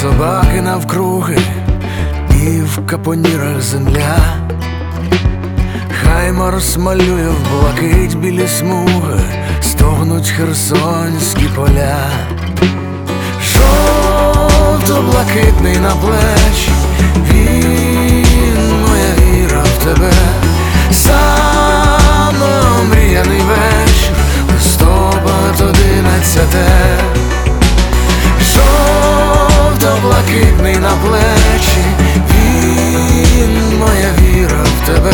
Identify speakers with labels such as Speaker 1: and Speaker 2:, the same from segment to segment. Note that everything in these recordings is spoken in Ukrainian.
Speaker 1: собаки навкруги, і в капонірах земля. Хай Марс малює в блакить білі смуги, стогнуть херсонські поля. Жовто-блакитний на плечі, він моя віра в тебе. Саме омріяний вечір, листопад 11. Жовто-блакитний на плечі, він моя віра в тебе.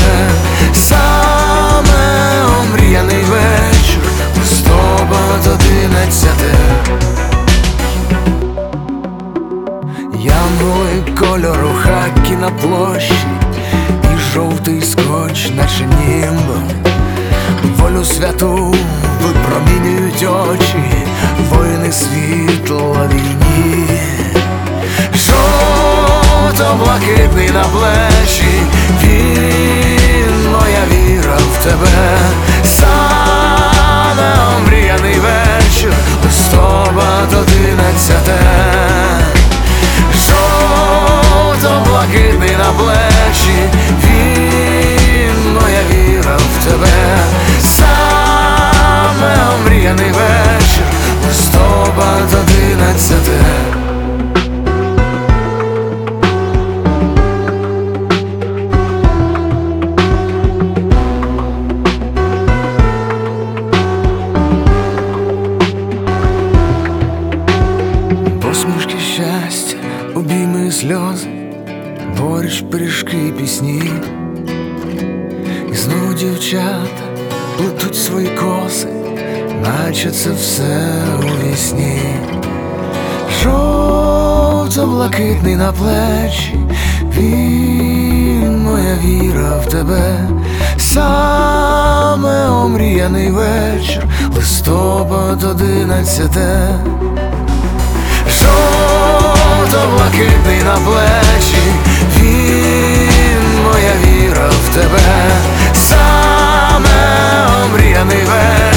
Speaker 1: Саме омріяний вечір, листопад 11. Янголи кольору хакі на площі, і жовтий скотч, наче німбом. Волю святу випромінюють очі, воїни світла війні. Жовто-блакитний на плечі, він моя віра в тебе. Саме омріяний вечір, листопад 11. Жовто-блакитний на плечі, він моя віра в тебе. Саме омріяний вечір, листопад 11. Посмішки щастя, обійми і сльози, борщ, пиріжки і пісні. І знову дівчата плетуть свої коси, наче це все у вісні. Жовто-блакитний на плечі, він моя віра в тебе. Саме омріяний вечір, листопад 11. Жовто-блакитний на плечі, він моя віра в тебе. Саме омріяний вечір,